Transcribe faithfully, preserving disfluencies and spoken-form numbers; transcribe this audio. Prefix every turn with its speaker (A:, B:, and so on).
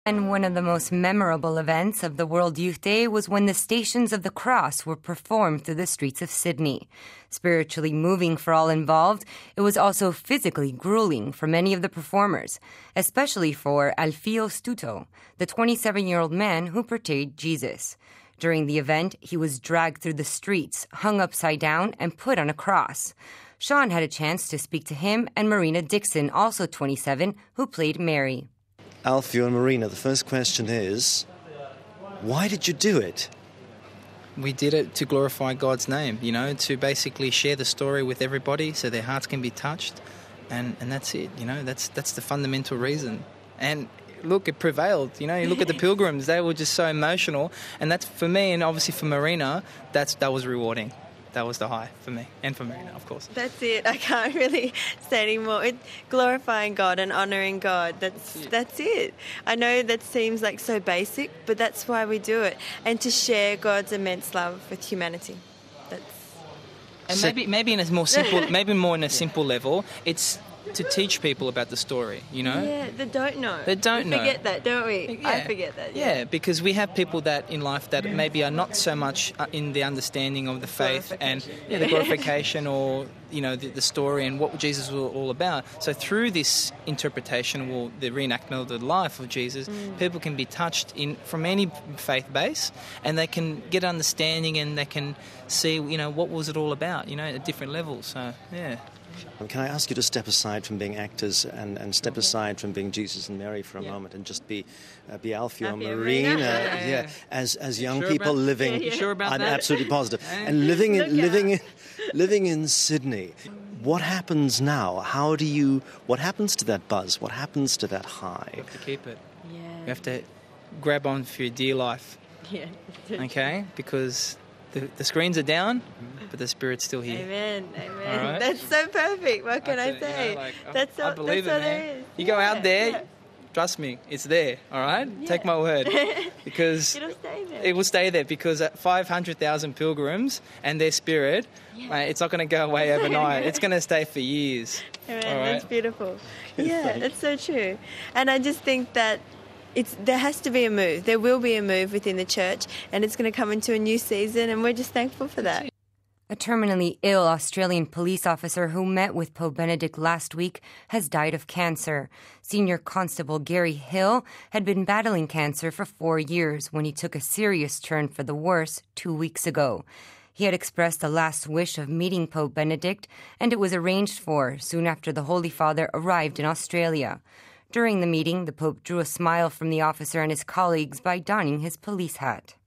A: And one of the most memorable events of the World Youth Day was when the Stations of the Cross were performed through the streets of Sydney. Spiritually moving for all involved, it was also physically grueling for many of the performers, especially for Alfio Stuto, the twenty-seven-year-old man who portrayed Jesus. During the event, he was dragged through the streets, hung upside down, and put on a cross. Sean had a chance to speak to him and Marina Dixon, also twenty-seven, who played Mary.
B: Alfio and Marina, the first question is, why did you do it?
C: We did it to glorify God's name, you know, to basically share the story with everybody so their hearts can be touched. And, and that's it, you know, that's that's the fundamental reason. And look, it prevailed, you know, you look at the pilgrims, they were just so emotional. And that's, for me, and obviously for Marina, that's that was rewarding. That was the high for me and for Marina, of course.
D: That's it. I can't really say anymore. It, glorifying God and honouring God, that's that's it. that's it. I know that seems like so basic, but that's why we do it. And to share God's immense love with humanity. That's
C: And so, maybe maybe in a more simple maybe more in a simple level, it's to teach people about the story, you know?
D: Yeah, they don't know.
C: They don't
D: we
C: know.
D: forget that, don't we?
C: Yeah.
D: I forget that. Yeah.
C: yeah, because we have people that in life that maybe are not so much in the understanding of the faith and yeah, the glorification or, you know, the, the story and what Jesus was all about. So through this interpretation, well, the reenactment of the life of Jesus, mm. people can be touched in from any faith base and they can get understanding and they can see, you know, what was it all about, you know, at different levels. So, yeah.
B: Can I ask you to step aside from being actors and, and step aside from being Jesus and Mary for a yeah. moment and just be uh, be Alfio and Marina,
D: yeah,
B: yeah, yeah, as as young
C: sure
B: people
C: about,
B: living.
C: Yeah, yeah. You sure about
B: I'm
C: that?
B: absolutely positive. And living in living in, living in Sydney. What happens now? How do you? What happens to that buzz? What happens to that high?
C: You have to keep it.
D: Yeah.
C: You have to grab on for your dear life.
D: Yeah.
C: Okay, because the the screens are down, but the spirit's still here.
D: Amen, amen.
C: Right?
D: That's so perfect. What can I,
C: I
D: say?
C: You know, like,
D: that's
C: I,
D: all,
C: I believe
D: that's
C: it,
D: all
C: man.
D: there is.
C: You
D: yeah.
C: go out there,
D: yeah.
C: trust me, it's there. All right,
D: yeah.
C: take my word, because
D: it'll stay there.
C: It will stay there because at five hundred thousand pilgrims and their spirit, yeah. mate, it's not going to go away overnight. It's going to stay for years.
D: Amen.
C: All right?
D: That's beautiful. Yeah, that's so true. And I just think that. It's, there has to be a move. There will be a move within the church, and it's going to come into a new season, and we're just thankful for that.
A: A terminally ill Australian police officer who met with Pope Benedict last week has died of cancer. Senior Constable Gary Hill had been battling cancer for four years when he took a serious turn for the worse two weeks ago. He had expressed a last wish of meeting Pope Benedict, and it was arranged for soon after the Holy Father arrived in Australia. During the meeting, the Pope drew a smile from the officer and his colleagues by donning his police hat.